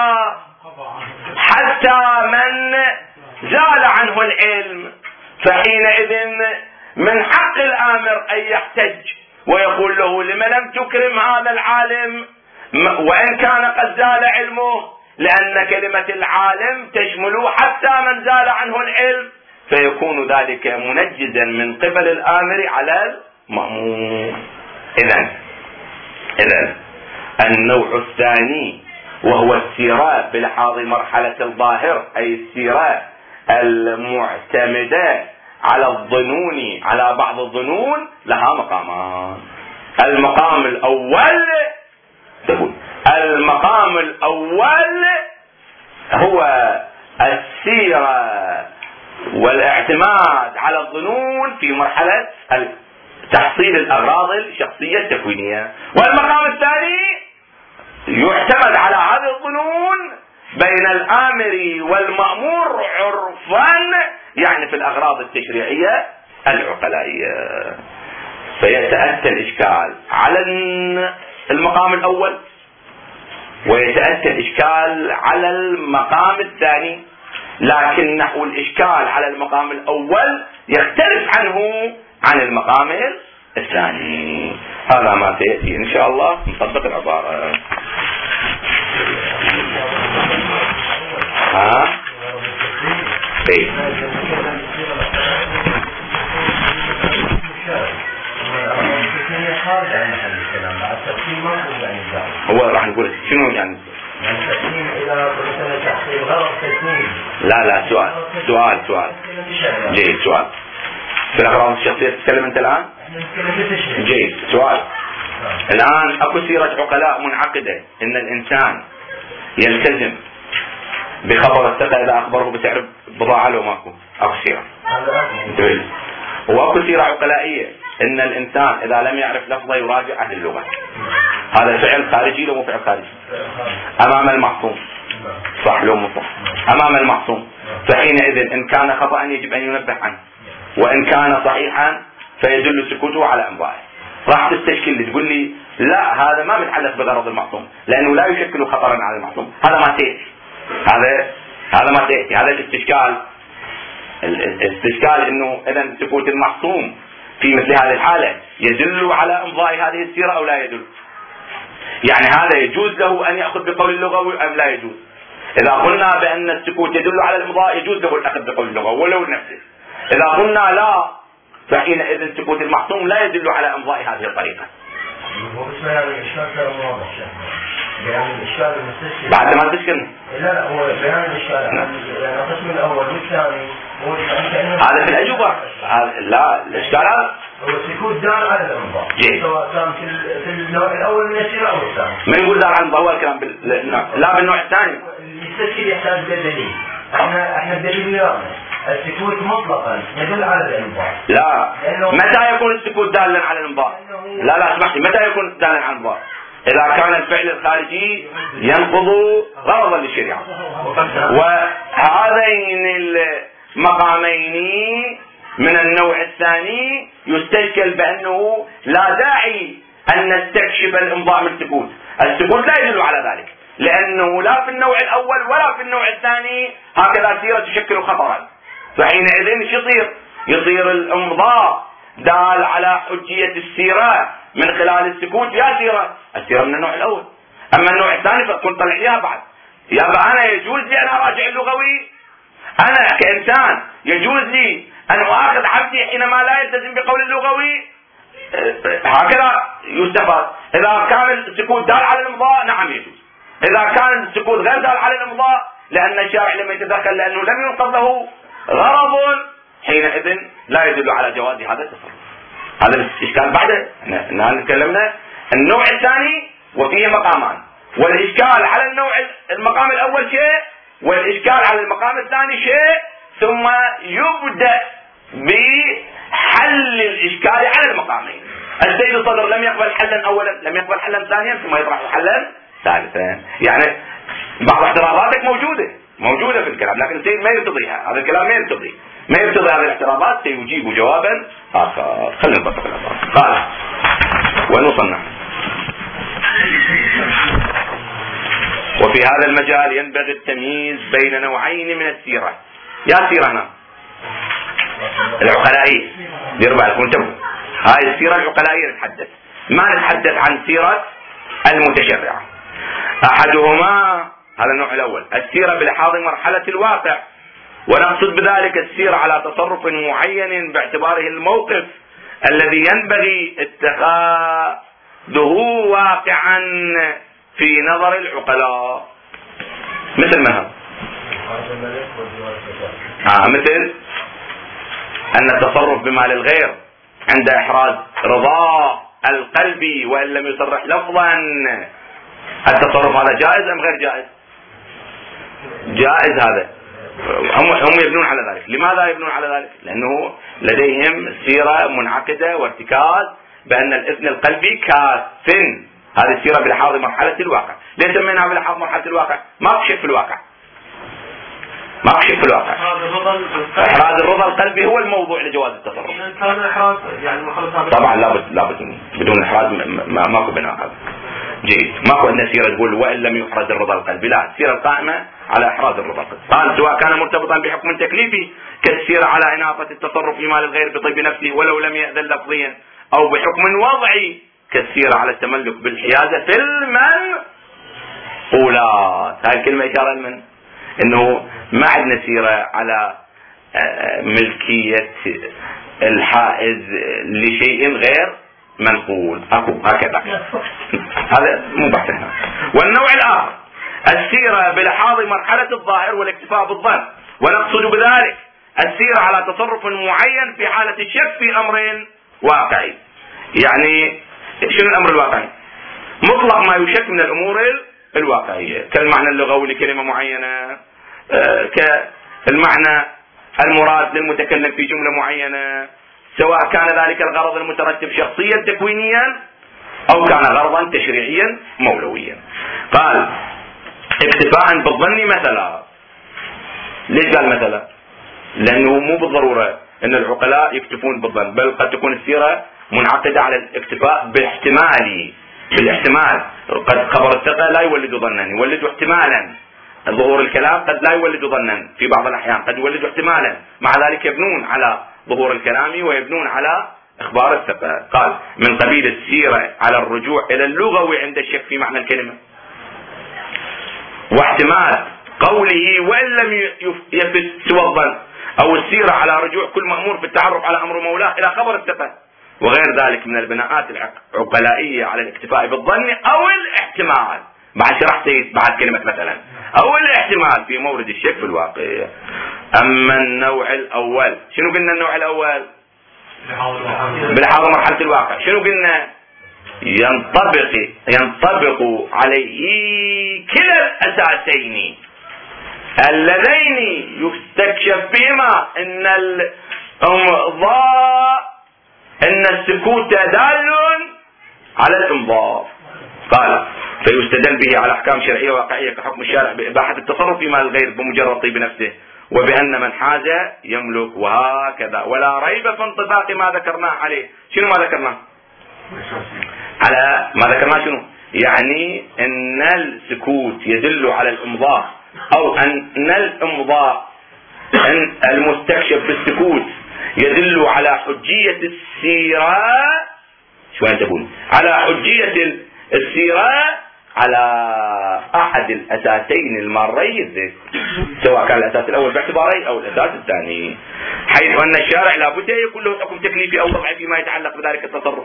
حتى من زال عنه العلم، فحينئذ من حق الآمر أن يحتج ويقول له لم لم تكرم هذا العالم وإن كان قد زال علمه، لأن كلمة العالم تشمل حتى من زال عنه العلم، فيكون ذلك منجزا من قبل الآمر على المأمور. إذن إذن النوع الثاني وهو السيرة بلحاظ مرحلة الظاهر، أي السيرة المعتمدة على الظنون، على بعض الظنون، لها مقامان. المقام الأول تقول المقام الأول هو السيرة والاعتماد على الظنون في مرحلة تحصيل الأغراض الشخصية التكوينية، والمقام الثاني يعتمد على هذه الظنون بين الآمر والمأمور عرفا، يعني في الأغراض التشريعية العقلائية. فيتأتى الإشكال على المقام الأول ويتأتى الإشكال على المقام الثاني، لكن نحو الإشكال على المقام الأول يختلف عنه عن المقام الثاني. هذا ما سيأتي إن شاء الله نطبق العبارة. ها ايه هو راح نقول شنو يعني لا لا سؤال سؤال سؤال جيد سؤال في الأغراض الشخصية تتكلم أنت الآن؟ جيد سؤال. الآن أكو سيرة عقلاء منعقدة إن الإنسان يلتزم بخبر الثقة إذا أخبره بسعر بضاعة لو ماكو، أكو سيرة. وأكو سيرة عقلائية إن الإنسان إذا لم يعرف لفظه يراجع أهل اللغة. هذا فعل خارجي لو مو فعل خارجي أمام المعصوم، صح لو مو صح أمام المعصوم، فحينئذ إن كان خطأ يجب أن ينبه عنه، وإن كان صحيحا فيدل سكوته على أمضائه. راح تستشكل تقول لي لا هذا ما متعلق بغرض المعصوم لأنه لا يشكل خطرا على المعصوم، هذا ما تأتي، هذا هذا ما تأتي، هذا الاستشكال. الاستشكال إنه إذا سكوت المعصوم في مثل هذه الحالة يدل على إمضاء هذه السيرة أو لا يدل، يعني هذا يجوز له أن يأخذ بقول اللغوي أم لا يجوز. إذا قلنا بأن السكوت يدل على الإمضاء يجوز له الأخذ بقول اللغوي ولو نفسه، إذا قلنا لا فحينئذ سكوت المعصوم لا يدل على إمضاء هذه الطريقة. بعد ما تشكل لا لا هو بيان الإشكال يعني القسم الأول والثاني هذا في الأجوبة. لا الإشكال هذا هو السكوت دال على الإمضاء سواء كان في النوع الأول من السيرة أو الثاني. من يقول دال على الإمضاء هو الكلام بال... لا بالنوع الثاني يستشكل يحتاج بدليل. احنا احنا الدليل يرانا السكوت مطلقا يدل على الإمضاء. لا متى يكون السكوت دالا على الإمضاء؟ لا لا اسمح لي، متى يكون دالا على الإمضاء؟ إذا كان الفعل الخارجي ينقض غرضا للشريعة. وهذين المقامين من النوع الثاني يستشكل بأنه لا داعي أن نستكشف الإمضاء من السكوت، السكوت لا يدل على ذلك، لأنه لا في النوع الأول ولا في النوع الثاني هكذا سيرة تشكل خطرا. فحينئذ يصير يصير الإمضاء دال على حجية السيرة من خلال السكوت يا سيرة، السيرة من النوع الأول. أما النوع الثاني فتكون طلع ليها بعد. يبقى أنا يجوز لي أن أراجع اللغوي، أنا كإنسان يجوز لي أن أخذ عبدي حينما لا يلتزم بقول اللغوي، هكذا يستفاد. إذا كان السكوت دال على الإمضاء نعم يجوز، إذا كان السكوت غير دال على الإمضاء لأن الشارع لم يتدخل لأنه لم ينقض له غرض حينئذ لا يدل على جواز هذا التصرف. هذا الإشكال بعده نحن تكلمنا النوع الثاني وفيه مقامان، والإشكال على النوع المقام الأول شيء والإشكال على المقام الثاني شيء، ثم يبدأ بحل الإشكال على المقامين. السيد الصدر لم يقبل حلا أولا، لم يقبل حلا ثانيا، ثم يطرح حلا ثالثا. يعني بعض اعتراضاتك موجودة موجودة في الكلام، لكن السيد ما يرتضيها، هذا الكلام ما يرتضي ما يرتضي هذه الاعتراضات، سيجيب جوابا آخر. خلينا نطبق الأمر. قال وين وصلنا؟ وفي هذا المجال ينبغي التمييز بين نوعين من السيرة. يا سيرة هنا العقلائية، ديروا بالكم انتبهوا، هاي السيرة العقلائية نتحدث، ما نتحدث عن سيرة المتشرعة. أحدهما هذا النوع الأول السيرة بلحاظ مرحلة الواقع، ونقصد بذلك السيرة على تصرف معين باعتباره الموقف الذي ينبغي اتخاذه واقعا في نظر العقلاء. مثل ما هذا آه مثل أن التصرف بمال الغير عند إحراز رضا القلب وإن لم يصرح لفظا، التصرف هذا جائز أم غير جائز؟ جائز. هذا هم هم يبنون على ذلك. لماذا يبنون على ذلك؟ لأنه لديهم سيرة منعقدة وارتكاز بأن الإذن القلبي كاف. هذه السيرة بلحاظ مرحلة الواقع. ليش سميناها بلحاظ مرحلة الواقع؟ ما في شيء في الواقع، ما في شيء في الواقع. إحراز الرضا القلبي هو الموضوع لجواز التصرف. كان إحراز يعني طبعا لابد لابد بدون إحراز ما ماكو بناء. هذا جيد. ماكو عندنا سيرة تقول وإن لم يحرز الرضا القلبي، لا، السيرة القائمة على إحراز الرضا القلبي. قال سواء كان مرتبطا بحكم تكليفي كالسيرة على إناقة التصرف في مال الغير بطيب نفسه ولو لم يأذن لفظيا، أو بحكم وضعي كالسيرة على التملك بالحيازة في المنقولات. هاي الكلمة إشارة لمن؟ إنه ما عندنا سيرة على ملكية الحائز لشيء غير منقول، أكو هكذا. هذا مو بحث هنا. والنوع الآخر السيرة بلحاظ مرحلة الظاهر والاكتفاء بالظن، ونقصد بذلك السيرة على تصرف معين في حالة الشك في أمر واقعي. يعني شنو الأمر الواقعي؟ مطلق ما يشك من الأمور الواقعية، كالمعنى اللغوي لكلمة معينة، كالمعنى المراد للمتكلم في جملة معينة، سواء كان ذلك الغرض المترتب شخصيا تكوينيا أو كان غرضا تشريعيا مولويا. قال اكتفاء بالظن مثلا. ليش قال مثلا؟ لأنه مو بالضرورة أن العقلاء يكتفون بالظن، بل قد تكون السيرة منعقدة على الاكتفاء باحتمالي، بالاحتمال. قد خبر الثقة لا يولد ظنا، يولد احتمالا. ظهور الكلام قد لا يولد ظنا في بعض الأحيان، قد يولد احتمالا. مع ذلك يبنون على ظهور الكلام ويبنون على إخبار الثقة. قال من قبيل السيرة على الرجوع إلى اللغوي عند الشك في معنى الكلمة، واحتمال قوله وإن لم يثبت سوى الظن، أو السيرة على رجوع كل مأمور في التعرف على أمر مولاه إلى خبر الثقة، وغير ذلك من البناءات العقلائية على الاكتفاء بالظن أو الاحتمال. بعد شرحت بعد كلمة مثلا أو الاحتمال في مورد الشك في الواقع. أما النوع الأول، شنو قلنا النوع الأول؟ بلحاظ مرحلة الواقع. شنو قلنا؟ ينطبق ينطبق عليه كلا الأساسين اللذين يستكشف بهما أن الإمضاء أن السكوت دال على الإمضاء. قال فيستدل به على أحكام شرعية واقعية كحكم الشارع بإباحة التصرف في مال الغير بمجرد طيب نفسه، وبأن من حاز يملك، وهكذا. ولا ريب في انطباق ما ذكرناه عليه. شنو ما ذكرناه؟ على ما ذكرناه شنو؟ يعني أن السكوت يدل على الإمضاء، أو أن الإمضاء أن المستكشف بالسكوت يدل على حجية السيرة. شو تقول؟ على حجية السيرة على أحد الأساسين المارين، سواء كان الأساس الأول باعتباري أو الأساس الثاني، حيث أن الشارع لابد يكون له حكم تكليفي أو وضعي فيما يتعلق بذلك التصرف.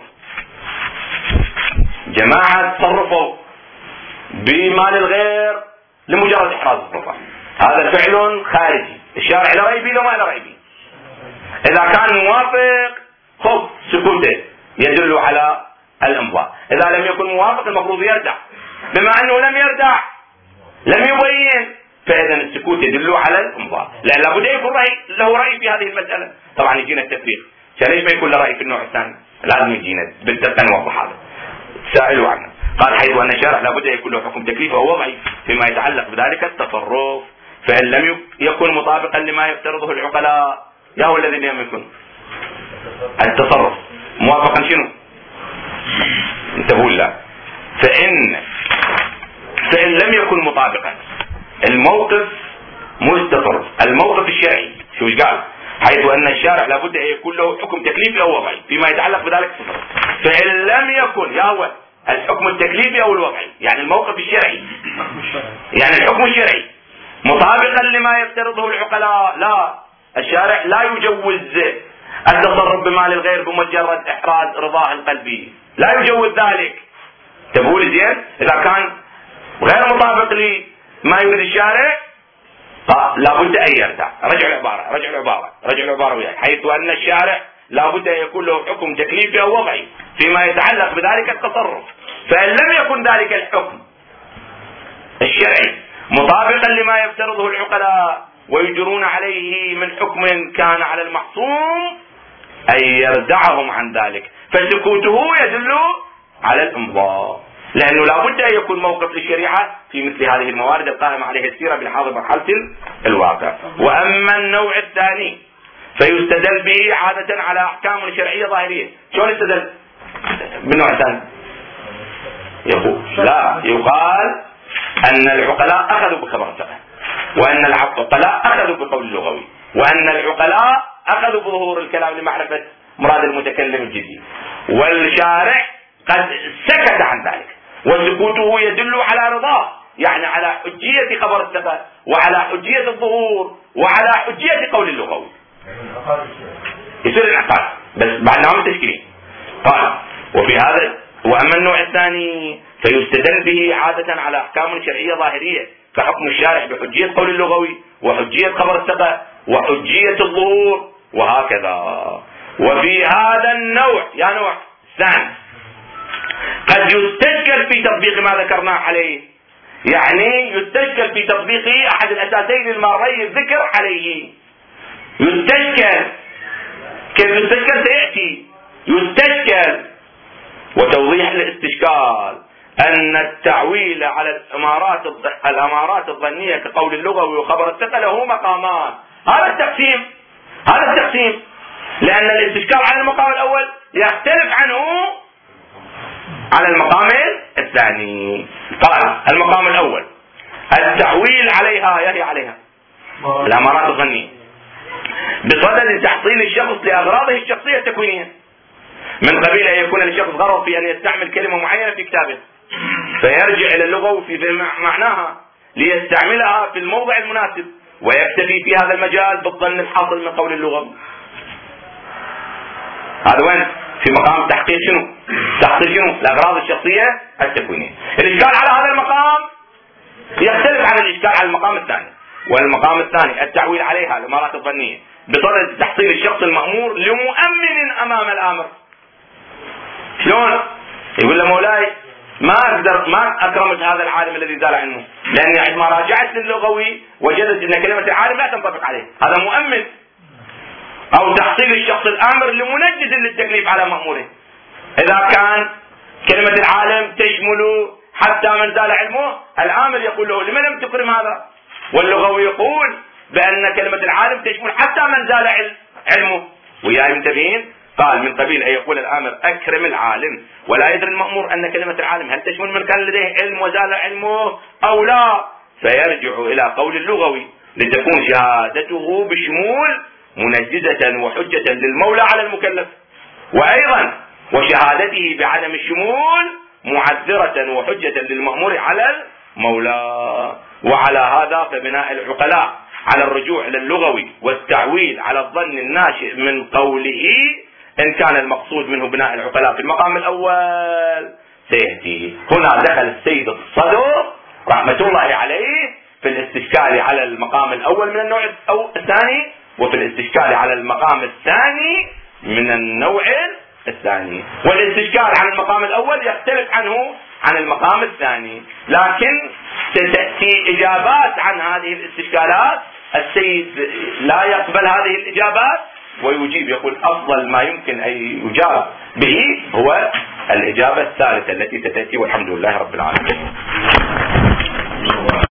جماعة تصرفوا بمال الغير لمجرد إحراز الرضا، هذا فعل خارجي، الشارع لا رأي به لو ما لا رأي به. إذا كان موافق خذ سكوته يدل على الإمضاء، إذا لم يكن موافق المفروض يردع، بما أنه لم يردع لم يبين، فإذا السكوت يدل على الإمضاء، لأن لابد يكون رأي له رأي في هذه المسألة. طبعا يجينا التفريق، ليش ما يكون له رأي في النوع الثاني؟ لازم يجينا بالدقة نوضح هذا، سائلوا عنه. قال حيث أن الشارع لابد يكون له حكم تكليفي أو وضعي فيما يتعلق بذلك التصرف، فإن لم يكن مطابقا لما يفترضه العقلاء، يا هو الذي لم يكن التصرف موافقا شنو؟ انتبهوا له. فإن فإن لم يكن مطابقا الموقف مستقر، الموقف الشرعي شو ايش قال؟ حيث أن الشارع لابد أن يكون له حكم تكليفي أو وضعي فيما يتعلق بذلك صفر. فإن لم يكن يا هو الحكم التكليفي أو الوضعي، يعني الموقف الشرعي، يعني الحكم الشرعي مطابقا لما يفترضه العقلاء، لا، الشارع لا يجوز التصرف بمال الغير بمجرد إحراز رضاه القلبي، لا يجوز ذلك. تقول زين إذا كان غير مطابق لما يريد الشارع لابد أن يرجع. رجع العبارة رجع العبارة رجع العبارة وياي. حيث أن الشارع لابد أن يكون له حكم تكليفي أو وضعي فيما يتعلق بذلك التصرف. فإن لم يكن ذلك الحكم الشرعي مطابقا لما يفترضه العقلاء ويجرون عليه من حكم كان على المحصوم أن يردعهم عن ذلك، فسكوته يدل على الإمضاء، لأنه لابد أن يكون موقف للشريعة في مثل هذه الموارد القائمة عليها السيرة بحاظ مرحلة الواقع. وأما النوع الثاني فيستدل به عادة على أحكام شرعية ظاهرية. شلون يستدل بالنوع الثاني؟ يقول لا، يقال أن العقلاء أخذوا بخبر الثقة، وأن العقلاء أخذوا بقول اللغوي، وأن العقلاء أخذوا بظهور الكلام لمعرفة مراد المتكلم الجدي، والشارع قد سكت عن ذلك، وسكوته يدل على رضاه، يعني على حجية خبر الثقة وعلى حجية الظهور وعلى حجية قول اللغوي. يصير العقاد بس بعد نعم تشكيلين. قال وفي هذا وأما النوع الثاني فيستدل به عادة على أحكام شرعية ظاهرية كحكم الشارع بحجية قول اللغوي وحجية خبر الثقة وحجية الظهور وهكذا. وفي هذا النوع يا نوع الثاني قد يستشكل في تطبيق ما ذكرناه عليه، يعني يستشكل في تطبيق أحد الأساسين الماري الذكر عليه. يستشكل كيف يستشكل سيأتي. يستشكل وتوضيح الاستشكال أن التعويل على الأمارات الأمارات الظنية كقول اللغوي وخبر الثقة له مقامان. هذا التقسيم هذا التقسيم لأن الاستشكال على المقام الأول يختلف عنه على المقام الثاني. قال المقام الأول التعويل عليها يهي عليها الأمارات الظنية بصدد تحصيل الشخص لأغراضه الشخصية التكوينية، من قبيل أن يكون للشخص غرض في أن يستعمل كلمة معينة في كتابه فيرجع إلى اللغة في معناها ليستعملها في الموضع المناسب ويكتفي في هذا المجال بالظن الحاصل من قول اللغة. هذا وين؟ في مقام تحقيق شنو؟ تحصيل شنو؟ الأغراض الشخصية التكوينية. الإشكال على هذا المقام يختلف عن الإشكال على المقام الثاني. والمقام الثاني التعويل عليها الأمارات الظنية بصدد تحصيل الشخص المأمور لمؤمن أمام الآمر. شلون؟ يقول له مولاي ما أقدر ما أكرمت هذا العالم الذي زال عنه، لأني عندما راجعت للغوي وجدت أن كلمة العالم لا تنطبق عليه، هذا مؤمن. أو تحصيل الشخص الآمر لمنجز للتكليف على مأموره، إذا كان كلمة العالم تشمل حتى من زال علمه، الآمر يقول له لمن لم تكرم هذا، واللغوي يقول بأن كلمة العالم تشمل حتى من زال علمه. وياي منتبهين؟ قال من قبيل أن يقول الآمر أكرم العالم ولا يدري المأمور أن كلمة العالم هل تشمل من كان لديه علم وزال علمه أو لا، فيرجع إلى قول اللغوي لتكون شهادته بشمول منجزة وحجة للمولى على المكلف، وأيضا وشهادته بعدم الشمول معذرة وحجة للمأمور على المولى. وعلى هذا فبناء العقلاء على الرجوع إلى اللغوي والتعويل على الظن الناشئ من قوله إن كان المقصود منه بناء العقلاء في المقام الأول سيأتي. هنا دخل السيد الصدر رحمة الله عليه في الاستشكال على المقام الأول من النوع الثاني، وفي الاستشكال على المقام الثاني من النوع الثاني. والاستشكال على المقام الأول يختلف عنه عن المقام الثاني، لكن ستأتي إجابات عن هذه الاستشكالات. السيد لا يقبل هذه الإجابات ويجيب، يقول أفضل ما يمكن أن يجاب به هو الإجابة الثالثة التي ستأتي، والحمد لله رب العالمين.